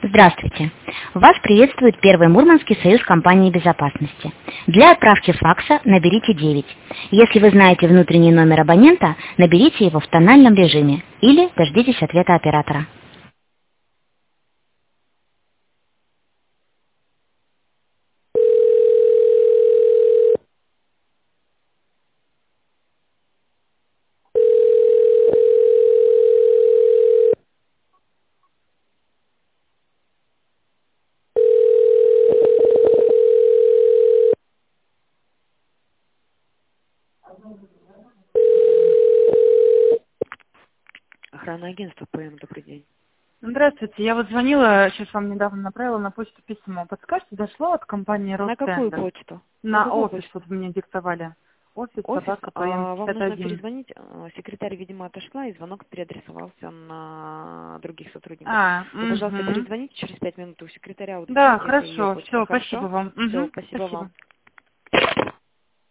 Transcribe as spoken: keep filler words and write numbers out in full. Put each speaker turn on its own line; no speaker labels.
Здравствуйте! Вас приветствует Первый Мурманский союз компаний безопасности. Для отправки факса наберите девять. Если вы знаете внутренний номер абонента, наберите его в тональном режиме или дождитесь ответа оператора.
Охранное агентство ПМ, добрый день.
Здравствуйте, я вот звонила, сейчас вам недавно направила на почту письмо. Подскажите, дошло от компании
На какую
Ростендер?
почту?
На,
На какую
офис,
почту?
вот вы мне диктовали. Офис,
Офис,
собака, ПМ
а, вам
пятьдесят
нужно
один.
перезвонить. а, Секретарь, видимо, отошла, и звонок переадресовался на других сотрудников.
А,
Вы, пожалуйста,
угу.
перезвоните через пять минут у секретаря,
Да,
уточните, это ее
хорошо,
почта.
все, спасибо
Хорошо?
вам.
Все,
Угу,
спасибо вам.
спасибо.